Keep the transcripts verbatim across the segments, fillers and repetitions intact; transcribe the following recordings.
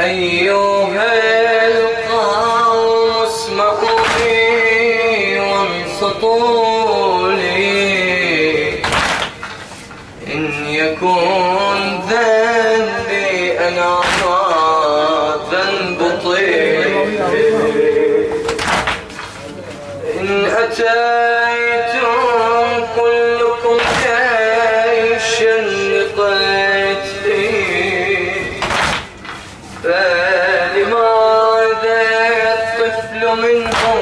أيها القوم اسمعوني وانصتوا لي، إن يكون ذنبي أنا ما ذنب طيب، إن أتيتم كلكم جيشا لطيت لي، فلماذا الطفل منهم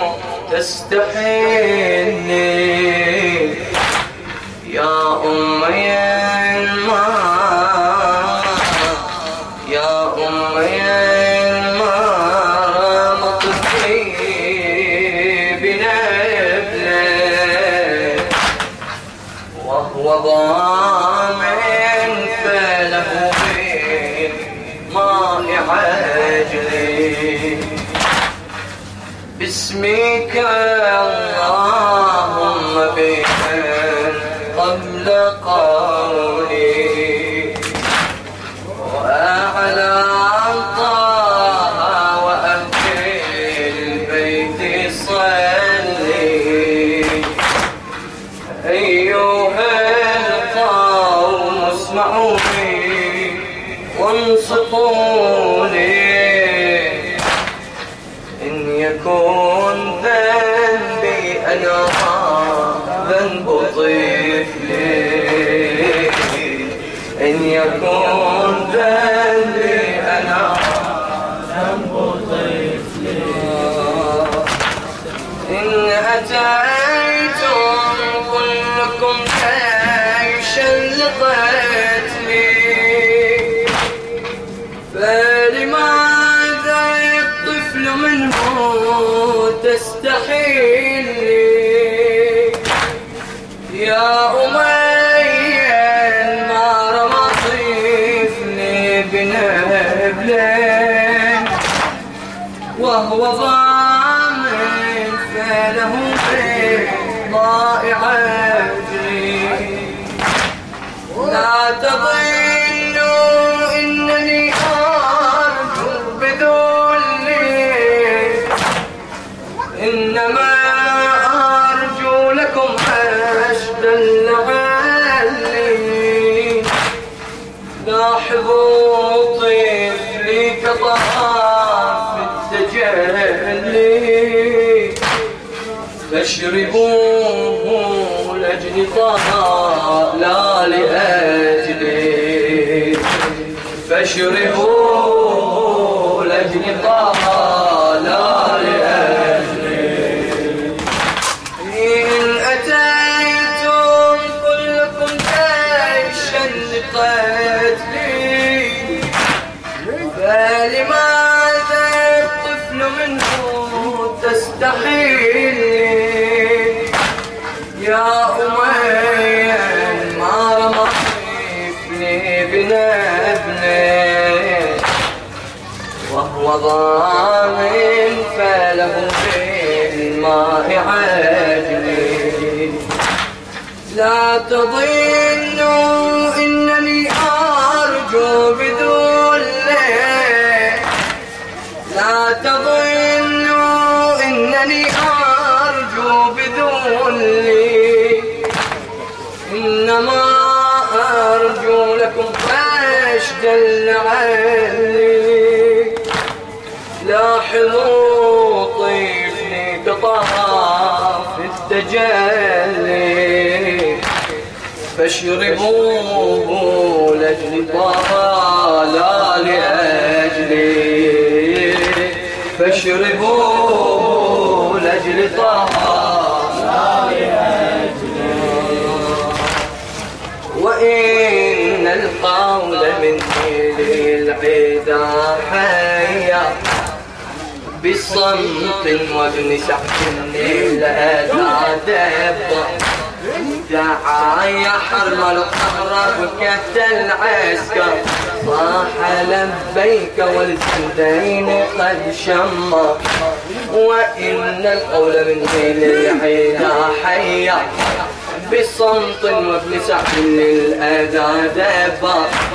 تستحيني؟ يا أمي الماء يا أمي الماء مطفي بنبله، وهو ضامن فله بالماء عجلي. باسمك اللهم بمن قبل قولي، وأعلى طه وأهل البيت صلي. أيها القوم اسمعوني وانصتوا لي، إن يكون ذنبي أنا ذنب طفلي، إن يكون ذنبي أنا ذنب طفلي، إن أتيتم كلكم جيشا لقتلي، فلماذا الطفل منه تستحيلي؟ يا أمي النار مطيفني بنبله، وهو ضامن فله ضائع عجلي. لا تظنوا إنني أرجو بذلي، إنما أرجو لكم لعلي. لاحظوا طفلي كطاف التجلي، فاشربوه لأجل طه لا لأجلي، فاشربوه لأجل طه لا لأجلي. إن أتيتم كلكم جيشا لقتلي، فلماذا الطفل منه تستحيلي؟ يا أمي النار مطفني بنبله، وهو ضامن فله بالماء عجلي. لا تظنوا إنني أرجو بذله، لا تظنوا إنني أرجو بذلي، إنما أرجو لكم رشدا لعلي. لاحظوا طفلي كطاف التجلي، فاشربوه لأجل طه لا لأجلي، فاشربوه لأجل طه لا لأجلي. وإن القول من حيل العدا حيا، بصمت وابن سحب لا دب، دعا يحرم القهر بكت العسكر، صاح لبيك والجندين قد شمر. وإن القول من حيل العدا حيا، بصمت وابن سعد للأذى دبر،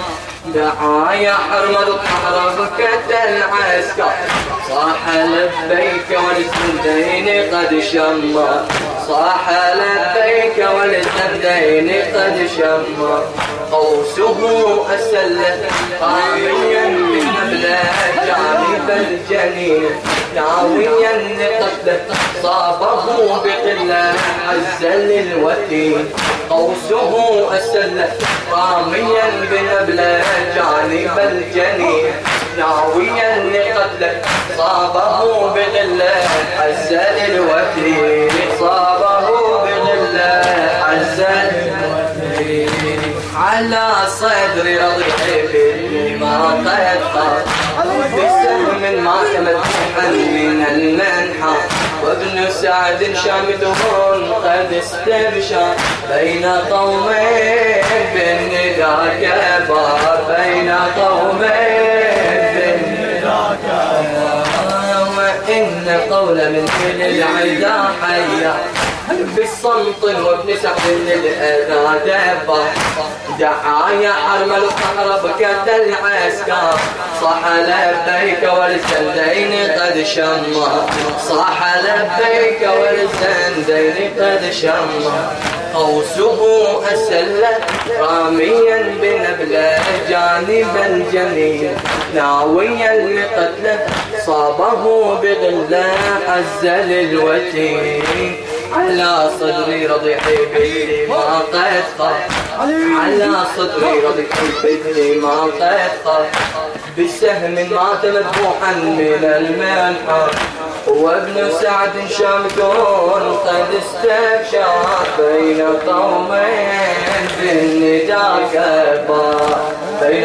دعايا حرمل الطهر بكت العسكر صاح لبيك والسندين قد شمر صاح لبيك والسندين قد شمر قوسه أسلت طاميا من نبله جانب الجنين ناويا لقتله صابه بقله عز للوتين قوسه أسلت طاميا بنبله جانب الجنين ناويا لقتله صابه بغله عز للوتين صابه بغله عز للوتين على صدري رضيعي ما قد خاف بسهم ما تمدحا من المنحى وابن سعد شامدهم قد استبشر بين قومين بالندى كبار بين قومين بالندى كبار وإن قول من كل العدا حيا بالصمت وابن سعد للأذى دبر دعايا حرمل الطهر بكت العسكر صاح لبيك والسندين قد شمر صاح لبيك والسندين قد شمر قوسه أسلت راميا بنبله جانب الجنين ناويا لقتله صابه بغله عز للوتين على صدري رضيعي بيدي ما قد خاف على صدري رضيعي بيدي ما قد خاف بسهم مات مذبوحا من المنحر وابن سعد شامتون قد استبشر بين قومين بالندى كبار بين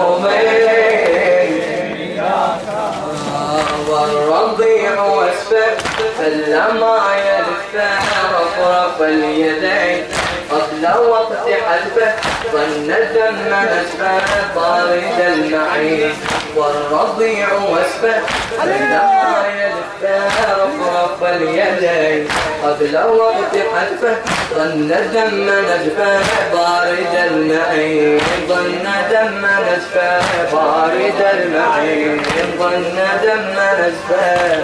قومين والرضيع واسفل فلما يلف رفرف اليدين قبل وقت حلفه ظن دم نسفه طارد المعين والرضيع واسفه فلما يلف رفرف اليدين قبل وقت حلفه ظن دم نسفه بارد المعين ظن دم نسفه بارد المعين ظن دم نسفه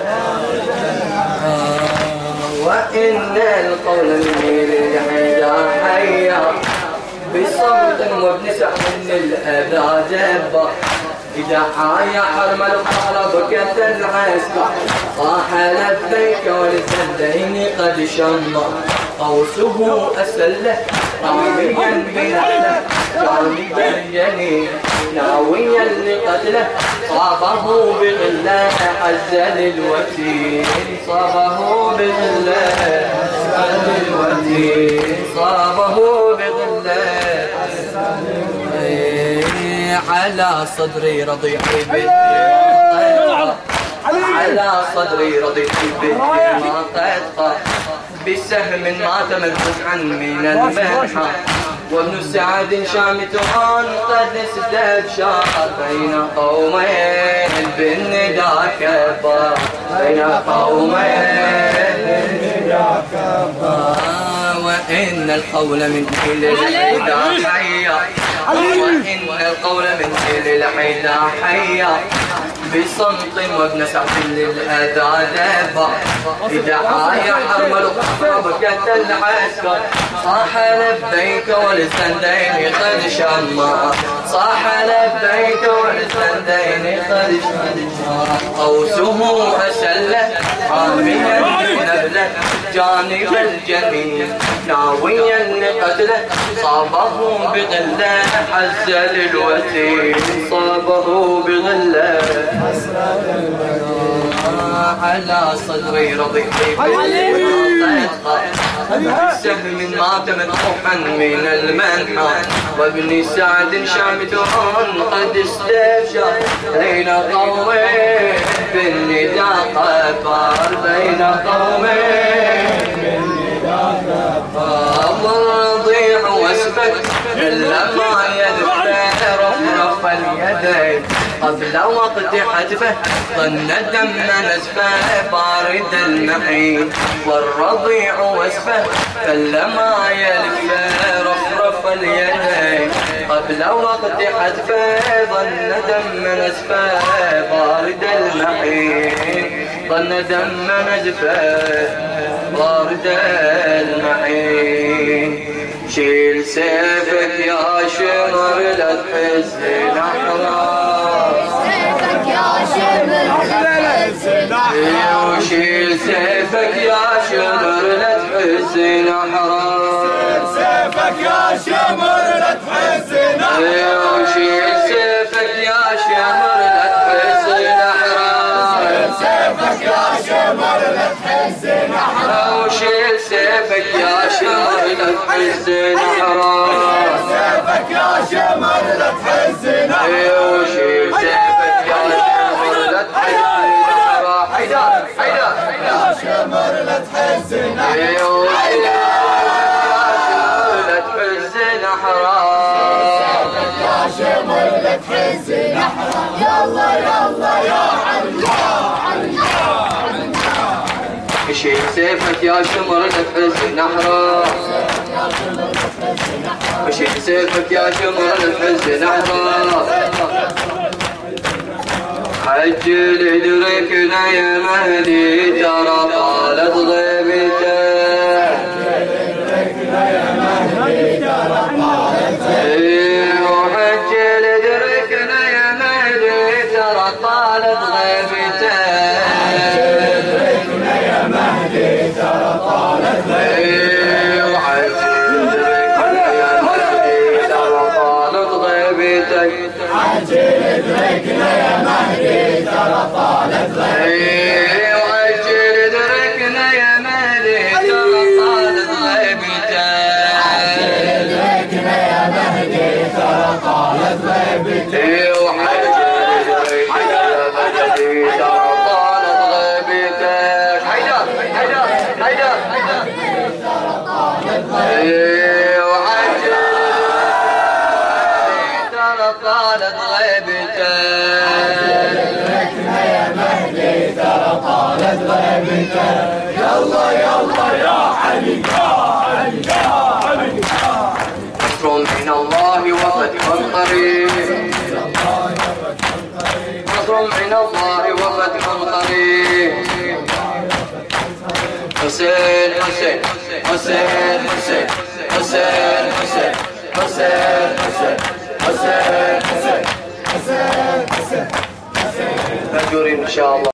وإن القول مني للحيدى حيا بصمت وابن سعد للأذى دبر إذا حايا حرمل الطهر بكت العسكر صاح لبيك والسندين قد شمر قوسه أسله راميا بنبله جانب الجنين ناويا لقتله صابه بغله عز للوتين صابه بغله عز للوتين صابه بغله على صدري رضيعي بيدي على صدري رضيعي بيدي ما قد خاف بسهم مات مذبوحا من المنحى وابن سعد شامتون قد استبشر بين قومين بالندى كبار بين قومين بالندى كبار وإن القول من كل العدا حيا وإن القول من كل العدا حيا بصمت وابن سعد للأذى دبر إذا حايا حرمل الطهر بكت العسكر صاح لبيك والسندين قد شمر صاح لبيك والسندين قد شمر قوسه أسله حاميا بنبله جانب الجنين ناويا لقتله صابه بغله حز للوتين صابه بغله على صدري رضيعي بسهم مات مذبوحا من المنحى وابن سعد شامتون قد استبشر بين قومين بالندى كبار بين قومين بالندى كبار والرضيع واسفك لما يدفع رفرف اليدين قبل وقت حتفه ظن دم نزفه بارد المعين والرضيع واسفه فلما يلف رفرف اليدين قبل وقت حتفه ظن دم نزفه بارد المحين ظن دم نزفه بارد المحين شيل سيفك يا شمر لا تحزن احرار سيفك يا شمر لا تحزن احرار وشيل سيفك يا شمر لا تحزن احرار سيفك يا شمر لا تحزن احرار وشيل سيفك يا شمر لا تحزن احرار سيفك يا شمر لا تحزن احرار وشيل سيفك يا شمر لا تحزن احرار سيفك يا شمر لا تحزن احرار وشيل سيفك يا شمر لا تحزن احرار حيدر حيدر يا شمر لا تحزن احرار لا تحزن احرار يا شمر لا تحزن احرار يلا يلا يا علي شيل سيفك يا شمر لا تحزن احرار شيل سيفك يا شمر لا تحزن احرار عجل ادركنا يا مهدي ترى طالت غيبته وعجل ادركنا يا مهدي ترى طالت غيبته ترى طالت غيبتك عجل ادركنا يا مهدي ترى طالت غيبتك وعجل ادركنا يا مهدي ترى طالت غيبتك عجل ادركنا يا مهدي ترى طالت غيبتك وعجل ادركنا يا مهدي ترى طالت غيبتك حيدر حيدر حيدر ترى طالت غيبتك وعجل ترى طالت غيبتك عجل ادركنا يا مهدي ترى طالت غيبتك يلا يلا يا علي يا علي يا علي نصر من الله وفتح قريب نصر من الله وفتح قريب حسين حسين حسين حسين حسين حسين حسين حسين حسين حسين حسين حسين حسين ان شاء الله.